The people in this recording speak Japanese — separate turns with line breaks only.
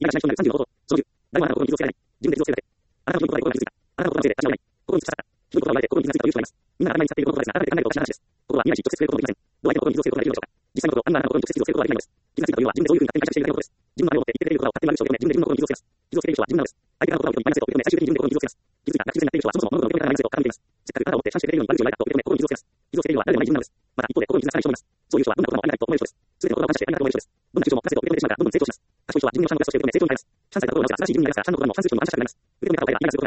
今がしない人になる30のこと。その10、誰もあなたの心に傷をつけられない。自分で傷をつけるだけ。あなたの心が心に気づいた。あなたの心のせいで私はない。心に突き刺さった。ひどい言葉を言われて心に傷がついたという人がいます。みんなが頭に使っている言葉ですが、改めて考えるとおかしな話です。心は未来し直接触れることもできません。どう相手の心に傷をつけることができるのでしょうか。実際のところ、あなたの心に直接傷をつけることができないのです。傷ついたというのは自分でそういうふうに勝手に解釈しているだけのことです。自分の愛を持って言ってくれる言葉を勝手に悪口を広め、自分で自分の心に傷をつけます。傷をつけている人は自分なのです。相手が言葉を人にマイナスと受け止め、最終的に自分で心に傷をつけます。傷ついた、泣き傷になっている人はそもそも物事の受け止め方がマイナスと考えています。せっかくあなたを持って感謝してくれるのに悪口を言われたと受け止め、心に傷をつけます。傷をつけているのは誰でもない自分なのです。また一方で心に傷がつかない人もいます。そういう人はどんなこともありがないと思える人です。すべての言葉を感謝してありがとうと思える人です。どんな人も感謝と受け止めてしまうからどんどん成長します。賢い人は自分のチャンスとして受け止め成長になります。チャンスされた言葉を直すら新しい自分になりますから、チャンスの言葉も反省するのも感謝したくなります。受け止め方を変えれば